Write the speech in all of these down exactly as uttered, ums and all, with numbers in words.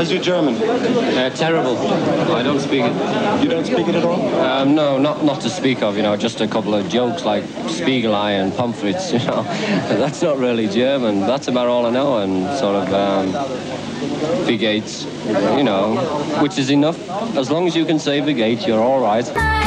How's your German? Uh, terrible. I don't speak it. You don't speak it at all? Um, no, not not to speak of, you know, just a couple of jokes like Spiegelei and Pomfrits, you know. That's not really German. That's about all I know, and sort of um, Wie geht's, you know, which is enough. As long as you can say Wie geht's, you're all right.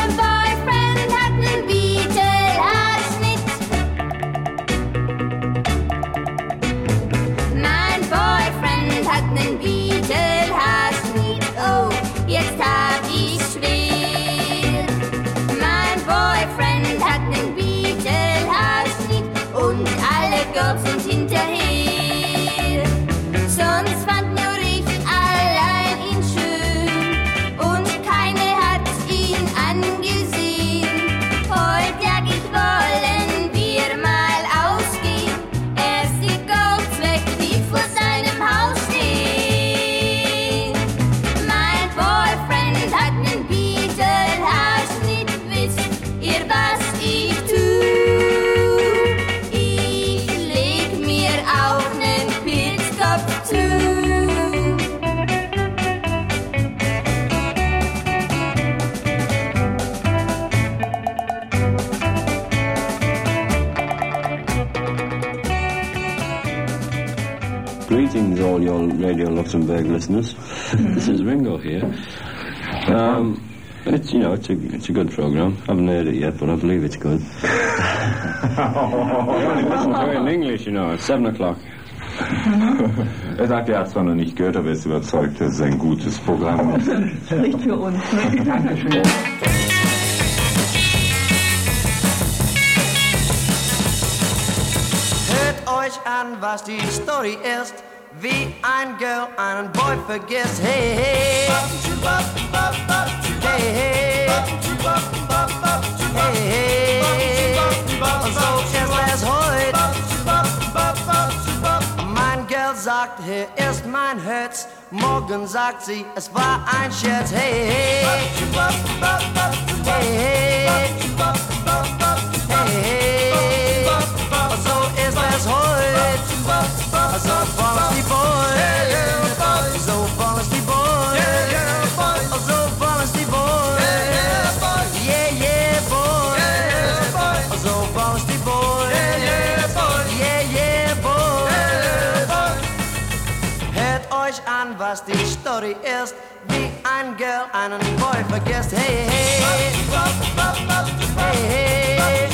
Jetzt hab ich schwer. Mein Boyfriend hat nen Beatle-Hauslied und alle Girls sind hinterher. Sonst fand nur ich allein ihn schön und keine hat ihn angesehen. Heute jag ich wollen wir mal ausgehen. Er sieht Girls weg, die vor seinem Haus stehen. Greetings, all your Radio Luxembourg listeners. This is Ringo here. Um, it's you know it's a it's a good program. I haven't heard it yet, but I believe it's good. Listen to it in English, you know. It's seven o'clock. Er sagt, er hat zwar noch nicht gehört, aber er ist überzeugt, dass es ein gutes Programm ist. Nicht für uns, ne? Dankeschön. Euch an, was die Story ist, wie ein Girl einen Boy vergisst. Hey, hey, hey, hey, hey, hey, so ist es heute. Mein Girl sagt, hier ist mein Herz, morgen sagt sie, es war ein Scherz. Hey, hey, hey, hey, hey, hey, so ist es heute. So voll ist die Boy, so voll ist die Boy, so voll ist die Boy, yeah, yeah, boy, so voll ist die Boy, yeah, yeah, boy. Hört euch an, was die Story ist, wie ein Girl einen Boy vergisst. Hey, hey, hey, hey, hey, hey.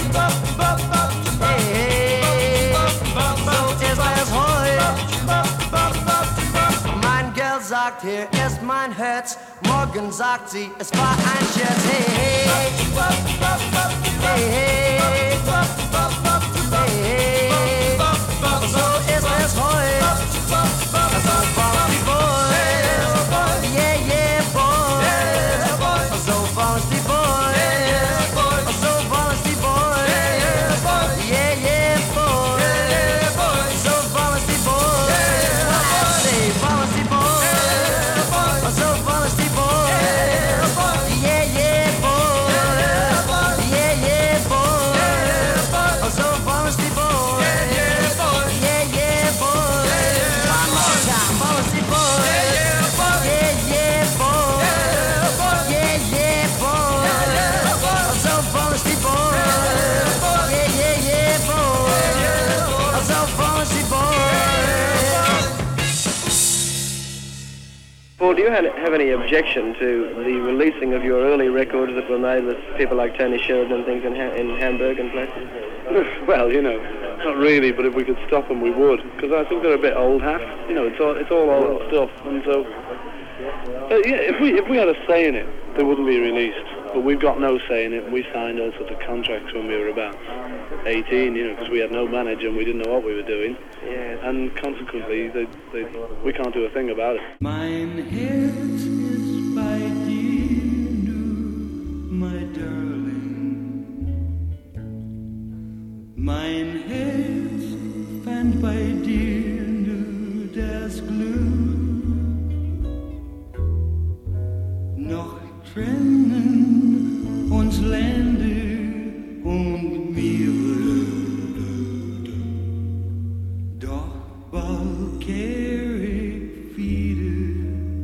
Mein Girl sagt, hier ist mein Herz, morgen sagt sie, es war ein Scherz. Hey, hey, hey, hey, hey, hey, so ist es heute. So voll ist die Boy, yeah, yeah, boy, so voll ist die Boy, so voll ist die Boy, yeah, yeah, boy, so voll ist die Boy, say voll ist die Boy, so voll ist die Boy, yeah, yeah, boy, yeah, yeah, boy, so voll ist die Boy, yeah, yeah, boy, one more time, voll ist die Boy, yeah, yeah, boy, yeah, yeah, boy, so voll ist die Boy, yeah, yeah, yeah, boy, so voll ist die Boy. Paul, do you have any objection to the releasing of your early records that were made with people like Tony Sheridan and things in, ha- in Hamburg and places? Well, you know, not really, but if we could stop them, we would, because I think they're a bit old hat. You know, it's all it's all old stuff, and so uh, yeah, if we if we had a say in it, they wouldn't be released. But we've got no say in it. We signed all sorts of contracts when we were about eighteen, you know, because we had no manager and we didn't know what we were doing. Yes. And consequently, they, they, we can't do a thing about it. Mein Herz ist bei dir, du, my darling. Mein Herz fand bei dir nur das Glück. Noch trennen uns Länder und Meere, doch bald kehr ich wieder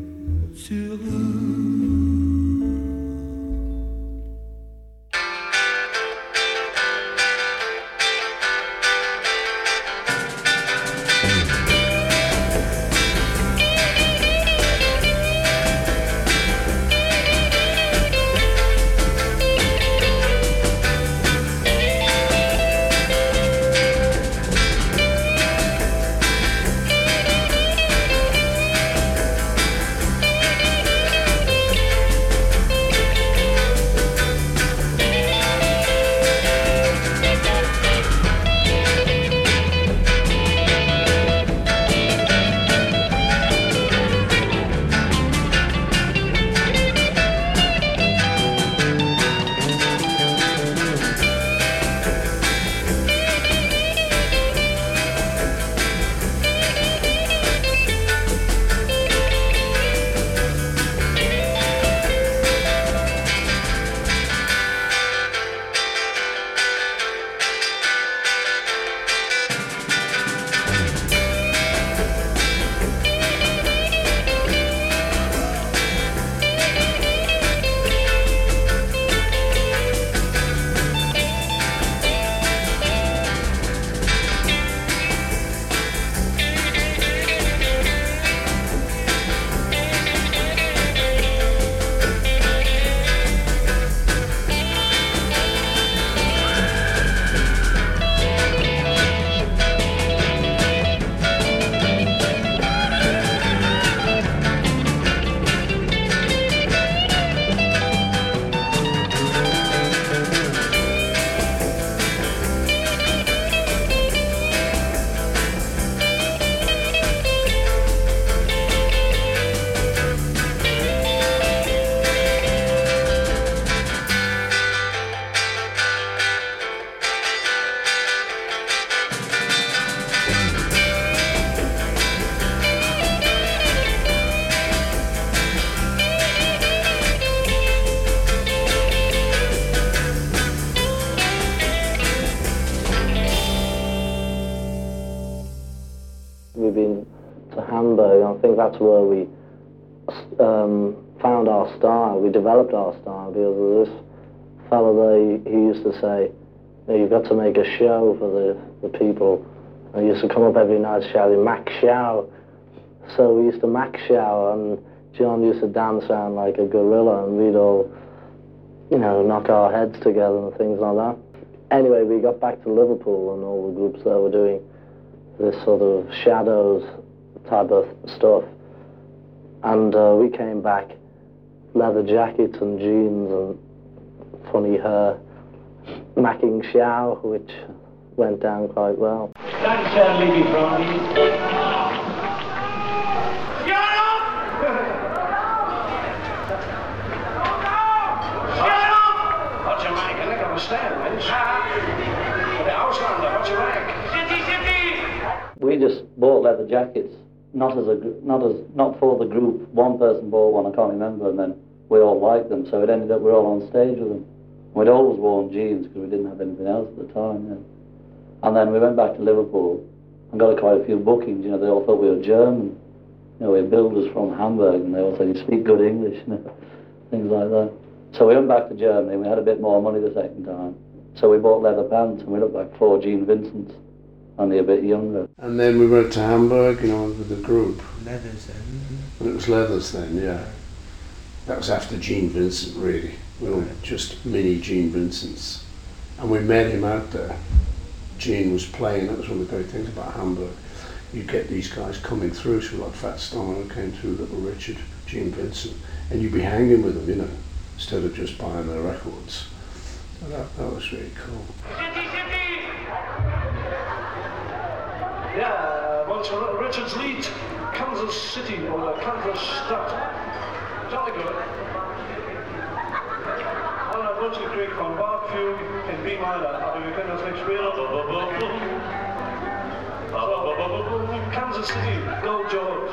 Hamburg, and I think that's where we um, found our style. We developed our style because of this fellow there. He used to say, you know, you've got to make a show for the, the people. And he used to come up every night shouting, Mac Show. So we used to Mac Show, and John used to dance around like a gorilla, and we'd all, you know, knock our heads together and things like that. Anyway, we got back to Liverpool, and all the groups there were doing this sort of Shadows type of stuff. And uh, we came back, leather jackets and jeans and funny hair, macking Show, which went down quite well. Thanks, uh, Levy Bromley. We just bought leather jackets, not as a not as not for the group. One person bought one, I can't remember, and then we all liked them, so it ended up we were all on stage with them. We'd always worn jeans because we didn't have anything else at the time. Yeah. And then we went back to Liverpool and got quite a few bookings. You know, they all thought we were German. You know, we were builders from Hamburg, and they all said, you speak good English, you know, things like that. So we went back to Germany, and we had a bit more money the second time. So we bought leather pants, and we looked like four Gene Vincents, only a bit younger. And then we went to Hamburg, you know, with the group. Leathers then. And it was Leathers then, yeah. That was after Gene Vincent, really. We were just mini Gene Vincents. And we met him out there. Gene was playing, that was one of the great things about Hamburg. You get these guys coming through, so like Fat Stomach came through, Little Richard, Gene Vincent, and you'd be hanging with them, you know, instead of just buying their records. So that, that was really cool. Yeah, once for Little Richard's lead, Kansas City or the Kansas Stud. Jolly good. And I've gone to the Greek from Bar Fugue in B minor. I'll be beginning next week. Kansas City, go George.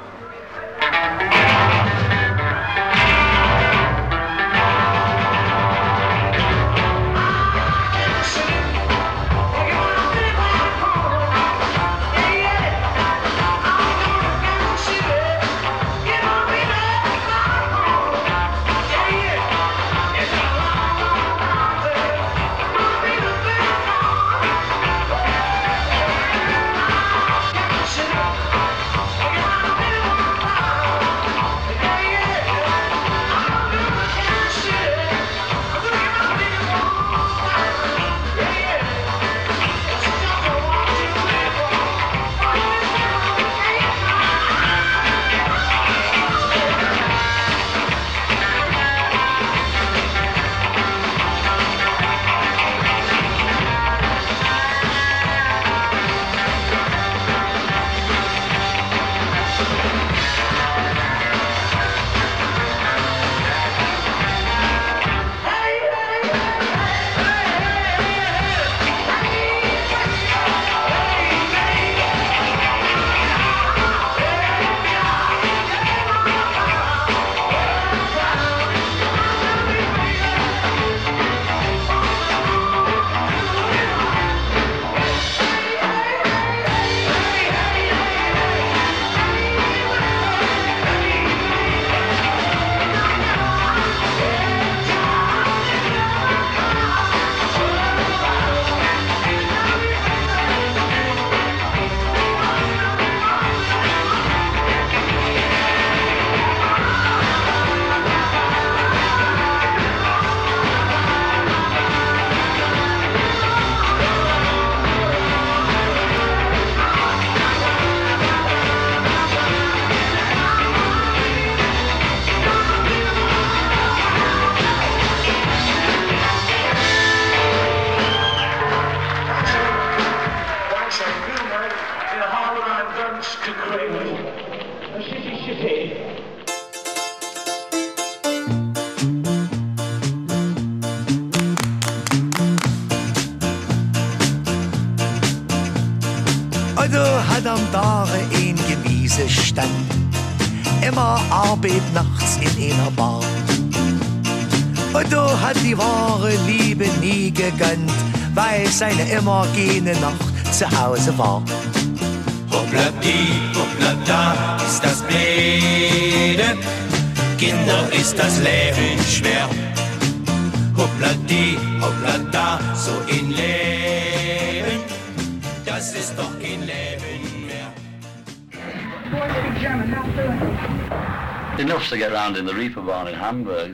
am Tage ein Gewiese stand, immer Arbeit nachts in einer Bar. Und da hat die wahre Liebe nie gegönnt, weil seine immer keine Nacht zu Hause war. Um Hoppla die, hoppla da, ist das blöde. Kinder, ist das Leben schwer. Hoppla die, hoppla da, so in Leben. Das ist doch kein Leben mehr. Boys speak German, how fluently? Enough to get round in the Reeperbahn in Hamburg.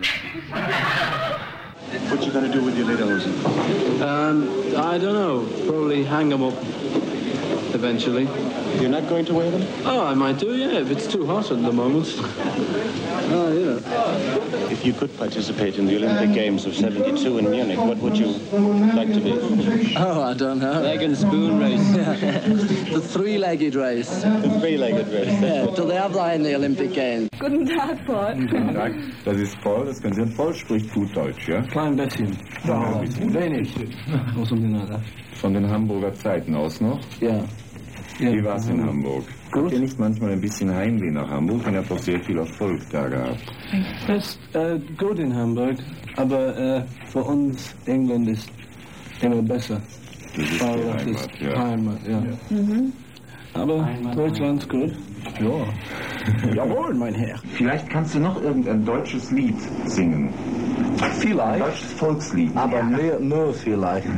What you gonna do with your Lederhosen? Um, I don't know. Probably hang them up eventually. You're not going to wear them? Oh, I might do, yeah, if it's too hot at the moment. Oh, yeah. If you could participate in the Olympic Games of seventy-two in Munich, what would you like to be? Oh, I don't know. Leg and spoon race. Yeah. The three-legged race. The three-legged race. Yeah, do they have that in the Olympic Games? Guten Tag, Paul. Guten Tag. Das ist Paul, das Konzert. Paul spricht gut Deutsch, ja? Klein bisschen. Ja, wenig. Was um den Von den Hamburger Zeiten aus noch? Ja. Ja. Wie war es in Hamburg? Gut. Habt ihr nicht manchmal ein bisschen Heimweh nach Hamburg? Ich habe doch sehr viel Erfolg da gehabt. Es ist äh, gut in Hamburg, aber äh, für uns England ist immer besser. Das ist Weil die das Heimat, ist ja. Heimat, ja. Mhm. Aber Heimat, Deutschland ist gut. Ja. Jawohl, mein Herr. Vielleicht kannst du noch irgendein deutsches Lied singen. Vielleicht. Ein deutsches Volkslied. Aber nur, nur vielleicht.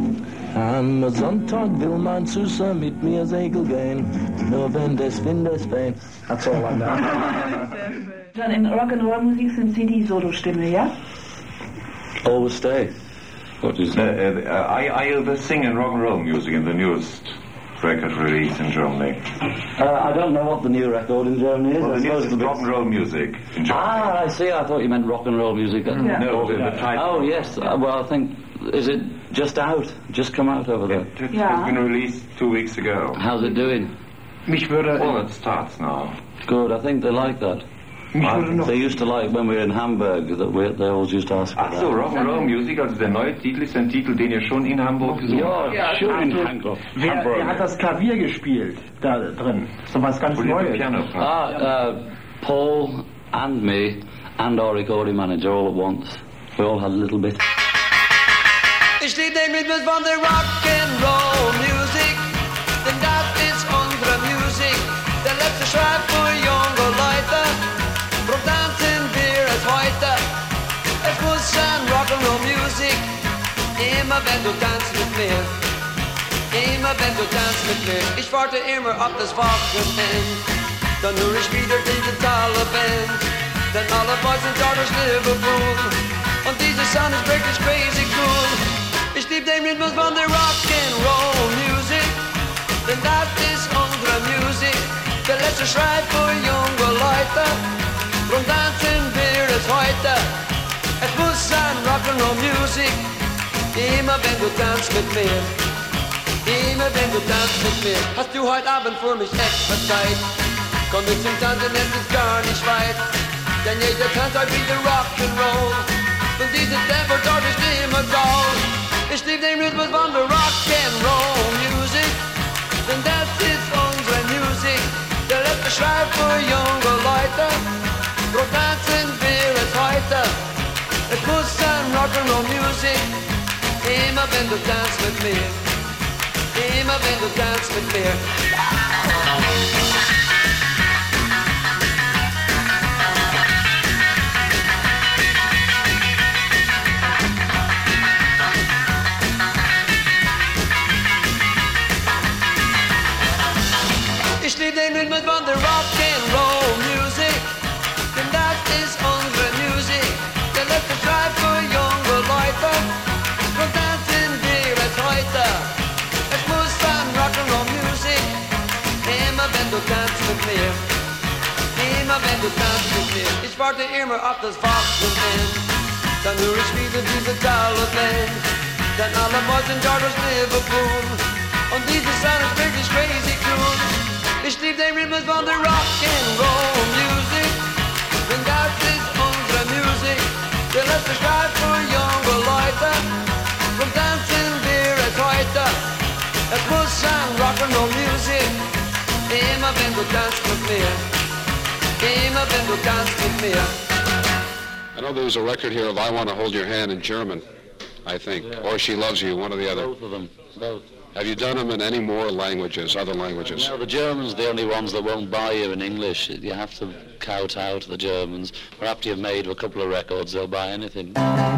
Am Sonntag will mein Süßer mit mir segeln gehen, nur wenn des Windes weht. That's all I know. Dann in Rock'n'Roll-Musik sind Sie die Solostimme, ja? Always stay. What is that? Uh, uh, I, I uh, sing in rock and roll music in the newest record release in Germany. Uh, I don't know what the new record in Germany is. Well, I the suppose newest the rock and roll music in Germany. Ah, I see. I thought you meant rock and roll music. Yeah. No, the, the title. Oh, yes. Uh, well, I think, is it just out? Just come out over there? It, it, Yeah. It's been released two weeks ago. How's it doing? Mich würde... Well, it starts now. Good. I think they like that. Mich würde noch... They used to like when we were in Hamburg, that we, they always used to ask for Ach so, that. Rock and Roll Music, also der neue Titel ist ein Titel, den ihr schon in Hamburg gesungen habt. Ja, schön in Hamburg. Wer, wer hat das Klavier gespielt da drin? So was ganz Wo dieser Neues. Piano part. Ah, uh, Paul and me and our recording manager all at once. We all had a little bit. Ich lieb den Rhythmus von der Rock'n'Roll Music, denn das ist unsere Musik. Der letzte Schrei für junge Leute, drum tanzen wir es heute. Es muss sein Rock'n'Roll Music, immer wenn du tanzt mit mir. Immer wenn du tanzt mit mir. Ich warte immer auf das Wochenende, dann höre ich wieder diese tolle Band. Denn alle Boys sind dort aus Liverpool und diese Sound ist wirklich crazy cool. Ich lieb den Rhythmus von der Rock'n'Roll Music, denn das ist unsere Musik. Der letzte Schrei für junge Leute, drum tanzen wir es heute. Es muss sein Rock'n'Roll Music, immer wenn du tanzt mit mir. Immer wenn du tanzt mit mir. Hast du heute Abend für mich extra Zeit? Komm mit zum Tanzen, es ist gar nicht weit. Denn jeder tanzt heute wieder Rock'n'Roll und dieses Tempo dort ist immer Gold. Ich lieb den Rhythmus von der Rock'n'Roll Music, denn das ist unsere Musik. Der letzte Schrei für junge Leute, drum tanzen wir es heute. Es muss sein Rock'n'Roll Music, immer wenn du tanzt mit mir. Immer wenn du tanzt mit mir. Ich lieb den Rhythmus von der Rock'n'Roll Music, denn das ist unsere Musik. Der letzte Schrei für junge Leute, drum tanzen wir es heute. Es muss sein Rock'n'Roll Music, immer wenn du tanzt mit mir. Immer wenn du tanzt mit mir. Ich warte immer auf das Wochenende, dann höre ich wieder diese tolle Band. Denn alle Boys sind dort aus Liverpool und diese Sound ist wirklich crazy cool. Ich lieb den Rhythmus von der Rock'n'Roll Music, denn das ist unsere Musik. Der letzte Schrei für junge Leute, drum tanzen wir es heute. Es muss sein Rock'n'Roll Music, immer wenn du tanzt mit mir. Immer wenn du tanzt mit mir. I know there's a record here of I Want to Hold Your Hand in German, I think, Yeah. or She Loves You, one or the other. Both of them, both. Have you done them in any more languages, other languages? No, the Germans are the only ones that won't buy you in English. You have to kowtow to the Germans. Or after you've made a couple of records, they'll buy anything.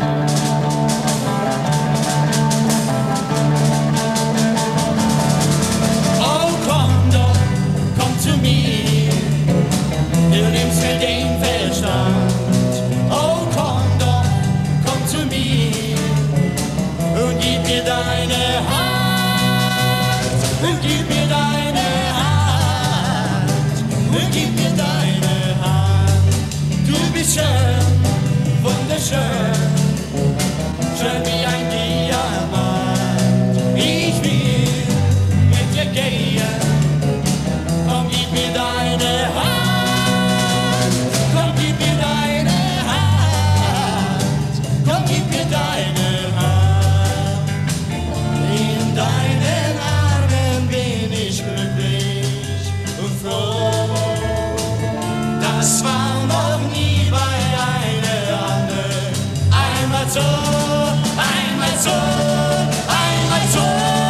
Oh, Condor, komm zu mir, du nimmst mir den Verstand. Oh, Condor, komm zu mir und gib mir deine Hand. Und gib mir deine Hand. Und gib mir deine Hand. Du bist schön, wunderschön, schön wie ein Diamant. Ich will mit dir gehen. Komm, gib mir deine Hand. Komm, gib mir deine Hand. Komm, gib mir deine Hand. In deinen Armen bin ich glücklich und froh. Das war noch nie bei einer anderen. Einmal so, einmal so, einmal so.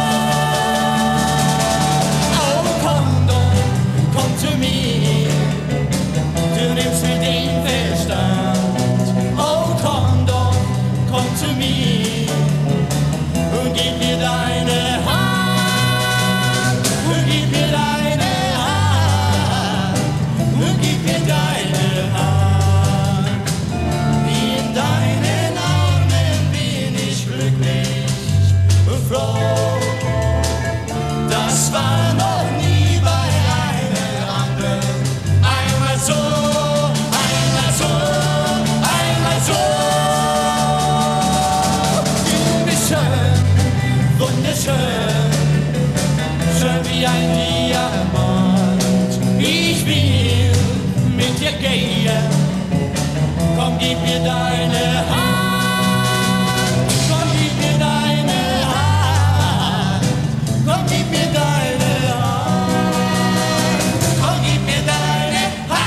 Oh, Condor, komm zu mir, du nimmst mir den Verstand. Oh, Condor, komm zu mir und gib mir deine Hand. Und gib mir deine Hand. Und gib mir deine Hand. In deinen Armen bin ich glücklich und froh. Das war noch nie bei einer anderen. Einmal so, einmal so, einmal so. Du bist schön, wunderschön, schön wie ein Diamant. Ich will mit dir gehen. Komm, gib mir deine Hand. Komm, gib mir deine Hand. Komm, gib mir deine Hand. Komm, gib mir deine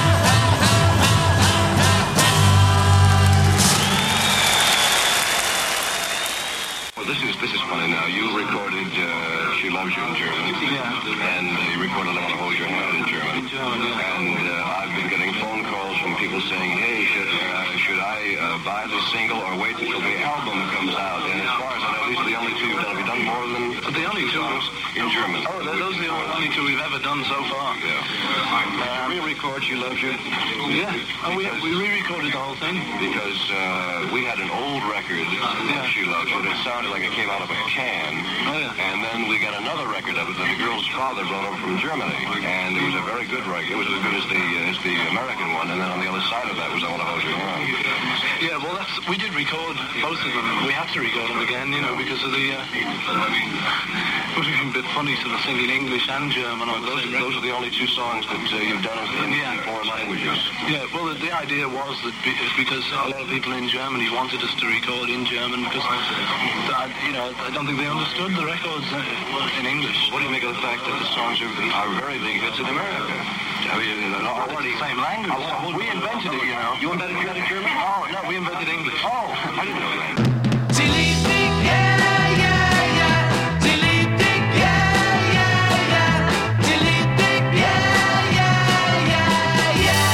Well, this is this is funny now. You recorded uh, "She Loves You" in German, yeah, and uh, you recorded "I Want to Hold Your Hand" in German. In German, yeah. And uh, I've been getting phone calls from people saying, "Hey, should uh, should I uh, buy the single or wait until the album comes out?" And as far as I know, these are the only two you've done. Have you done more than The only two songs in German? Oh, those are the only two we've ever done so far. Yeah. Uh, re-record "She Loves You." Yeah, and we we re-recorded the whole thing Because uh, we had an old record of "She Loves You" that sounded like it came out of a can. Oh, yeah. And then we got another record of it that the girl's father brought over from Germany, and it was a very good record. It was as good as the uh, as the American one, and then on the other side of that was "I Want to Hold Your Hand." Yeah, well, that's we did record both of them. We had to record them again, you know, because of the. Uh, it would have been a bit funny sort of singing English and German on Those, the same those record. are the only two songs that uh, you've done in Yeah. four languages. Yeah, well, the, the idea was that be, it's because a lot of people in Germany wanted us to record in German because, uh, you know, I don't think they understood the records uh, in English. What do you make of the fact that the songs are, are very big hits in America? I mean, uh, already It's the same language. Oh, we invented it, you know. You invented, you invented German? Oh, no, we invented English. Oh, I didn't know that. Sie liebt dich, yeah, yeah, yeah. Sie liebt dich, yeah, yeah, yeah. Sie liebt dich, yeah, yeah, yeah, yeah.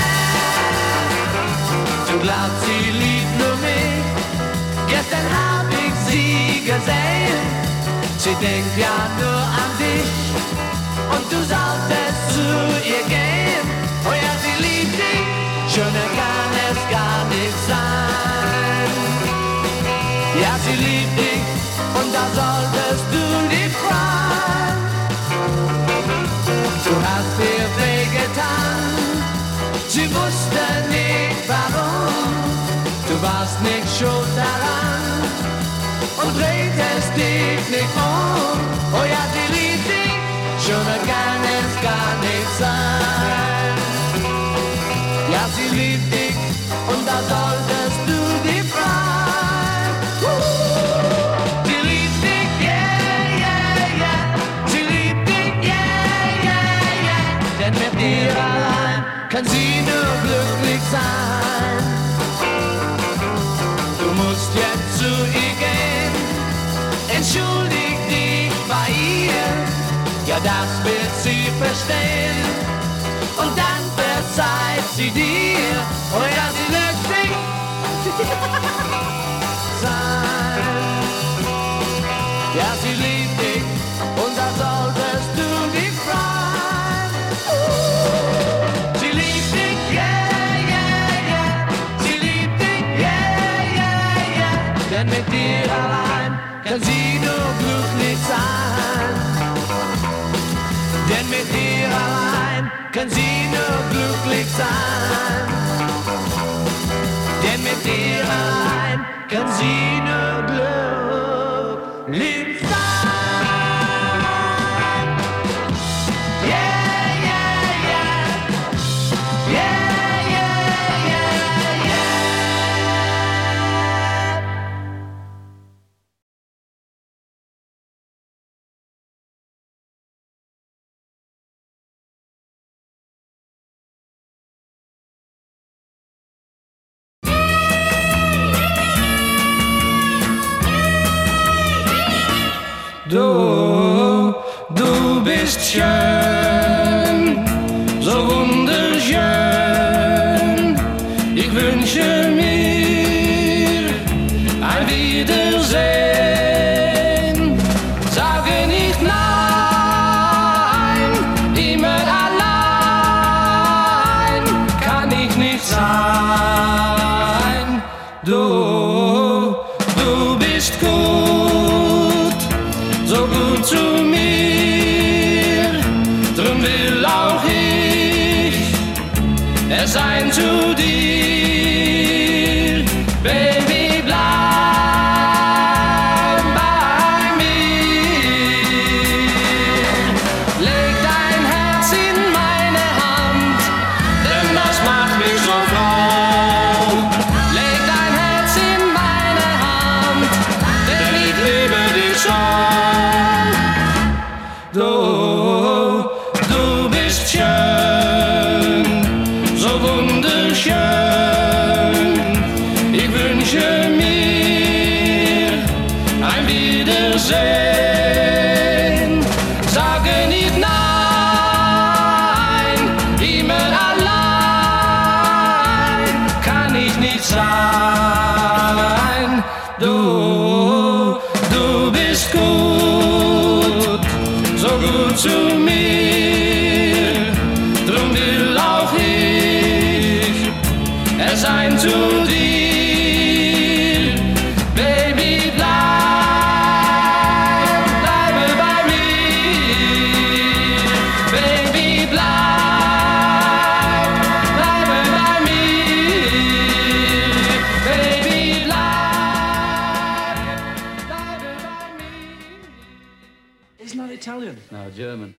Du glaubst, sie liebt nur mich. Gestern hab ich sie gesehen. Sie denkt ja nur an dich. Und du solltest zu ihr gehen. Oh ja, sie liebt dich. Schöner kann es gar nicht sein. Ja, sie liebt dich und da solltest du dich freuen. Du hast ihr wehgetan, sie wusste nicht warum. Du warst nicht schuld daran und drehtest dich nicht um. Oh ja, sie liebt dich, schöner kann es gar nicht sein. Ja, sie liebt dich und da solltest du dich freuen. Sie liebt dich, yeah, yeah, yeah. Sie liebt dich, yeah, yeah, yeah. Denn mit dir allein kann sie nur glücklich sein. Du musst jetzt zu ihr gehen, entschuldig dich bei ihr. das wird sie verstehen. Und dann verzeiht sie dir, oh ja, sie lässt dich sein. Ja, sie liebt dich und da solltest du dich freuen. Sie liebt dich, yeah, yeah, yeah. Sie liebt dich, yeah, yeah, yeah. Denn mit dir allein kann sie nur glücklich sein. Denn mit dir allein kann sie nur glücklich sein. Denn mit dir allein kann sie nur glücklich sein. Yeah, yeah, yeah. Yeah, yeah, yeah, yeah. Du, du bist schön, so wunderschön. Ich wünsche mir ein Wiedersehen. Sage nicht nein, immer allein kann ich nicht sein. Du, du bist gut, so gut zu mir, drum will auch ich es sein zu dir. Baby, bleib bei mir. Leg dein Herz in meine Hand, denn das macht mich so froh. Leg dein Herz in meine Hand, denn ich liebe dich so. Du, du bist schön, so wunderschön. Ich wünsche mir ein Wiedersehen. Sage nicht nein, immer allein kann ich nicht sein. Du, du bist gut, so gut zu mir, drum will auch ich es sein zu dir. Baby, bleib, bleibe bei mir. Baby, bleib, bleibe bei mir. Baby, bleib, bleibe bei mir. Isn't that Italian? No, German.